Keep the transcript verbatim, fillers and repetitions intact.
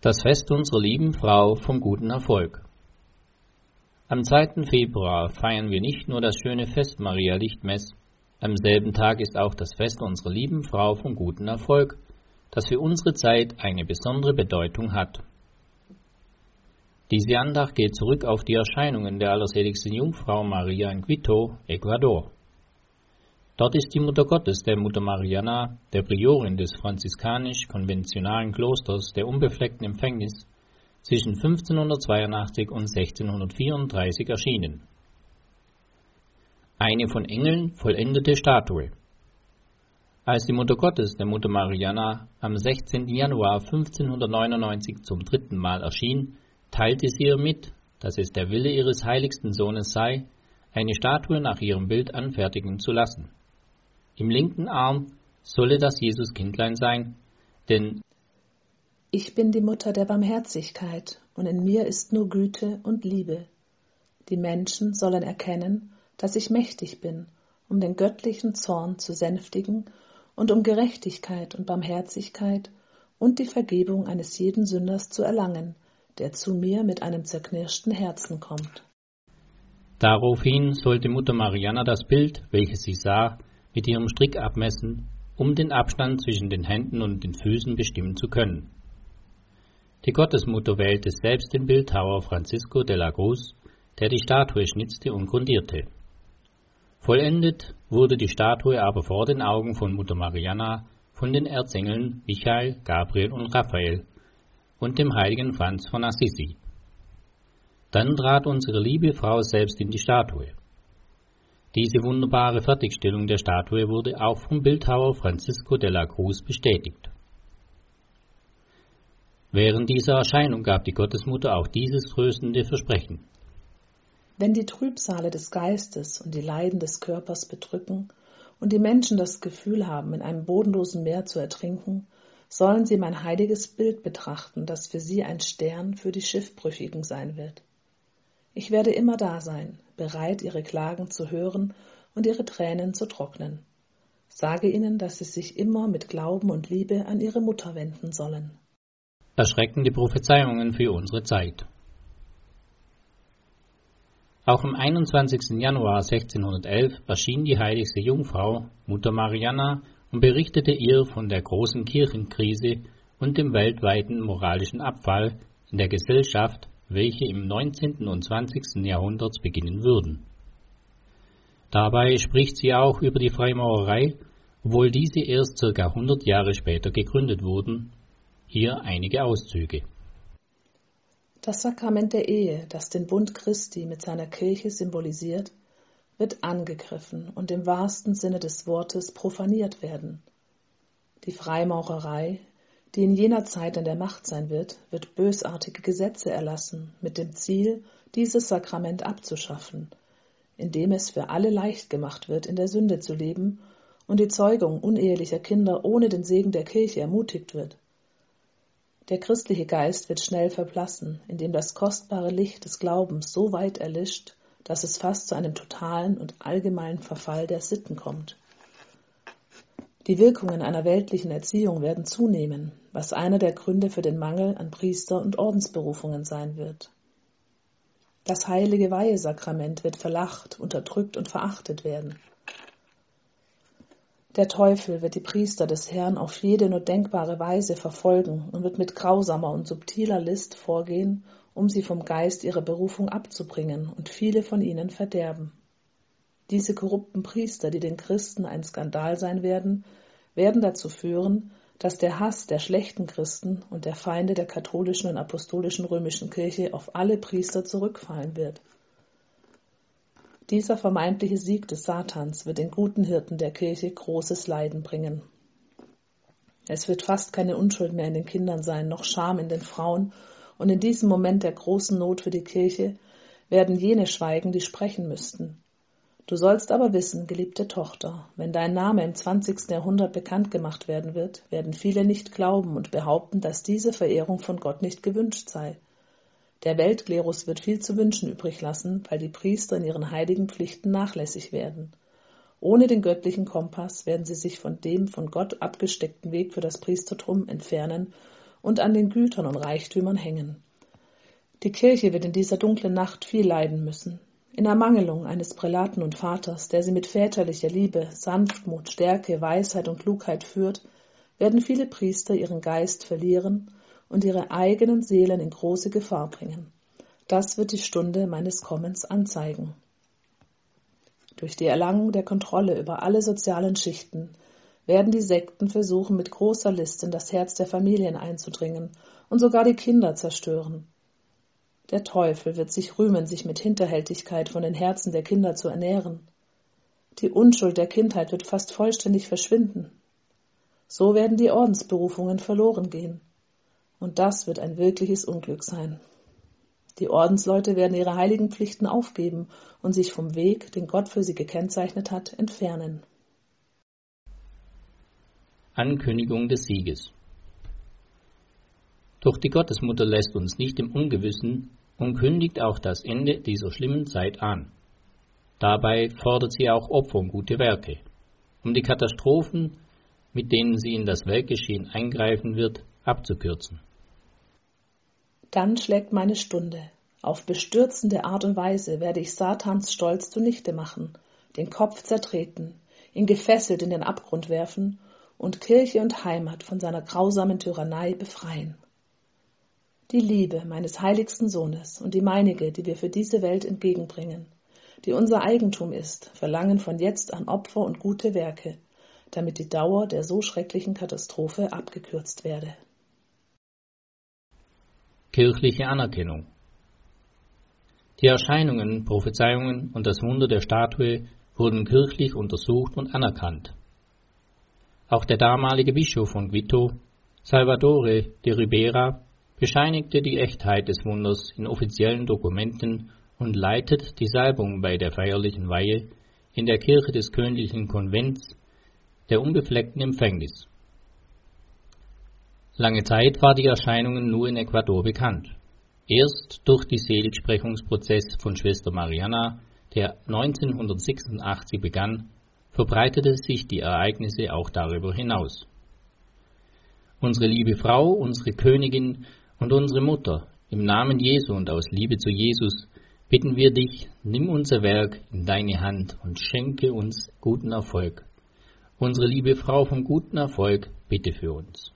Das Fest unserer lieben Frau vom guten Erfolg. Am zweiten Februar feiern wir nicht nur das schöne Fest Maria Lichtmess, am selben Tag ist auch das Fest unserer lieben Frau vom guten Erfolg, das für unsere Zeit eine besondere Bedeutung hat. Diese Andacht geht zurück auf die Erscheinungen der allerseligsten Jungfrau Maria in Quito, Ecuador. Dort ist die Mutter Gottes, der Mutter Mariana, der Priorin des franziskanisch-konventionalen Klosters der unbefleckten Empfängnis, zwischen fünfzehnhundertzweiundachtzig und sechzehnhundertvierunddreißig erschienen. Eine von Engeln vollendete Statue. Als die Mutter Gottes, der Mutter Mariana, am sechzehnten Januar fünfzehnhundertneunundneunzig zum dritten Mal erschien, teilte sie ihr mit, dass es der Wille ihres heiligsten Sohnes sei, eine Statue nach ihrem Bild anfertigen zu lassen. Im linken Arm solle das Jesuskindlein sein, denn ich bin die Mutter der Barmherzigkeit, und in mir ist nur Güte und Liebe. Die Menschen sollen erkennen, dass ich mächtig bin, um den göttlichen Zorn zu sänftigen und um Gerechtigkeit und Barmherzigkeit und die Vergebung eines jeden Sünders zu erlangen, der zu mir mit einem zerknirschten Herzen kommt. Daraufhin sollte Mutter Mariana das Bild, welches sie sah, mit ihrem Strick abmessen, um den Abstand zwischen den Händen und den Füßen bestimmen zu können. Die Gottesmutter wählte selbst den Bildhauer Francisco de la Cruz, der die Statue schnitzte und grundierte. Vollendet wurde die Statue aber vor den Augen von Mutter Mariana von den Erzengeln Michael, Gabriel und Raphael und dem heiligen Franz von Assisi. Dann trat unsere liebe Frau selbst in die Statue. Diese wunderbare Fertigstellung der Statue wurde auch vom Bildhauer Francisco de la Cruz bestätigt. Während dieser Erscheinung gab die Gottesmutter auch dieses tröstende Versprechen. Wenn die Trübsale des Geistes und die Leiden des Körpers bedrücken und die Menschen das Gefühl haben, in einem bodenlosen Meer zu ertrinken, sollen sie mein heiliges Bild betrachten, das für sie ein Stern für die Schiffbrüchigen sein wird. Ich werde immer da sein, bereit, ihre Klagen zu hören und ihre Tränen zu trocknen. Sage ihnen, dass sie sich immer mit Glauben und Liebe an ihre Mutter wenden sollen. Erschreckende Prophezeiungen für unsere Zeit. Auch am einundzwanzigsten Januar sechzehnhundertelf erschien die heiligste Jungfrau, Mutter Mariana, und berichtete ihr von der großen Kirchenkrise und dem weltweiten moralischen Abfall in der Gesellschaft, welche im neunzehnten und zwanzigsten Jahrhundert beginnen würden. Dabei spricht sie auch über die Freimaurerei, obwohl diese erst ca. hundert Jahre später gegründet wurden. Hier einige Auszüge. Das Sakrament der Ehe, das den Bund Christi mit seiner Kirche symbolisiert, wird angegriffen und im wahrsten Sinne des Wortes profaniert werden. Die Freimaurerei, die in jener Zeit an der Macht sein wird, wird bösartige Gesetze erlassen, mit dem Ziel, dieses Sakrament abzuschaffen, indem es für alle leicht gemacht wird, in der Sünde zu leben und die Zeugung unehelicher Kinder ohne den Segen der Kirche ermutigt wird. Der christliche Geist wird schnell verblassen, indem das kostbare Licht des Glaubens so weit erlischt, dass es fast zu einem totalen und allgemeinen Verfall der Sitten kommt. Die Wirkungen einer weltlichen Erziehung werden zunehmen, was einer der Gründe für den Mangel an Priester- und Ordensberufungen sein wird. Das heilige Weihesakrament wird verlacht, unterdrückt und verachtet werden. Der Teufel wird die Priester des Herrn auf jede nur denkbare Weise verfolgen und wird mit grausamer und subtiler List vorgehen, um sie vom Geist ihrer Berufung abzubringen und viele von ihnen verderben. Diese korrupten Priester, die den Christen ein Skandal sein werden, werden dazu führen, dass der Hass der schlechten Christen und der Feinde der katholischen und apostolischen römischen Kirche auf alle Priester zurückfallen wird. Dieser vermeintliche Sieg des Satans wird den guten Hirten der Kirche großes Leiden bringen. Es wird fast keine Unschuld mehr in den Kindern sein, noch Scham in den Frauen, und in diesem Moment der großen Not für die Kirche werden jene schweigen, die sprechen müssten. Du sollst aber wissen, geliebte Tochter, wenn dein Name im zwanzigsten Jahrhundert bekannt gemacht werden wird, werden viele nicht glauben und behaupten, dass diese Verehrung von Gott nicht gewünscht sei. Der Weltklerus wird viel zu wünschen übrig lassen, weil die Priester in ihren heiligen Pflichten nachlässig werden. Ohne den göttlichen Kompass werden sie sich von dem von Gott abgesteckten Weg für das Priestertum entfernen und an den Gütern und Reichtümern hängen. Die Kirche wird in dieser dunklen Nacht viel leiden müssen. In Ermangelung eines Prälaten und Vaters, der sie mit väterlicher Liebe, Sanftmut, Stärke, Weisheit und Klugheit führt, werden viele Priester ihren Geist verlieren und ihre eigenen Seelen in große Gefahr bringen. Das wird die Stunde meines Kommens anzeigen. Durch die Erlangung der Kontrolle über alle sozialen Schichten werden die Sekten versuchen, mit großer List in das Herz der Familien einzudringen und sogar die Kinder zerstören. Der Teufel wird sich rühmen, sich mit Hinterhältigkeit von den Herzen der Kinder zu ernähren. Die Unschuld der Kindheit wird fast vollständig verschwinden. So werden die Ordensberufungen verloren gehen. Und das wird ein wirkliches Unglück sein. Die Ordensleute werden ihre heiligen Pflichten aufgeben und sich vom Weg, den Gott für sie gekennzeichnet hat, entfernen. Ankündigung des Sieges. Doch die Gottesmutter lässt uns nicht im Ungewissen und kündigt auch das Ende dieser schlimmen Zeit an. Dabei fordert sie auch Opfer und gute Werke, um die Katastrophen, mit denen sie in das Weltgeschehen eingreifen wird, abzukürzen. Dann schlägt meine Stunde. Auf bestürzende Art und Weise werde ich Satans Stolz zunichte machen, den Kopf zertreten, ihn gefesselt in den Abgrund werfen und Kirche und Heimat von seiner grausamen Tyrannei befreien. Die Liebe meines heiligsten Sohnes und die meinige, die wir für diese Welt entgegenbringen, die unser Eigentum ist, verlangen von jetzt an Opfer und gute Werke, damit die Dauer der so schrecklichen Katastrophe abgekürzt werde. Kirchliche Anerkennung. Die Erscheinungen, Prophezeiungen und das Wunder der Statue wurden kirchlich untersucht und anerkannt. Auch der damalige Bischof von Quito, Salvatore de Ribera, bescheinigte die Echtheit des Wunders in offiziellen Dokumenten und leitet die Salbung bei der feierlichen Weihe in der Kirche des Königlichen Konvents der unbefleckten Empfängnis. Lange Zeit war die Erscheinungen nur in Ecuador bekannt. Erst durch den Seligsprechungsprozess von Schwester Mariana, der neunzehnhundertsechsundachtzig begann, verbreitete sich die Ereignisse auch darüber hinaus. Unsere liebe Frau, unsere Königin und unsere Mutter, im Namen Jesu und aus Liebe zu Jesus, bitten wir dich, nimm unser Werk in deine Hand und schenke uns guten Erfolg. Unsere liebe Frau vom guten Erfolg, bitte für uns.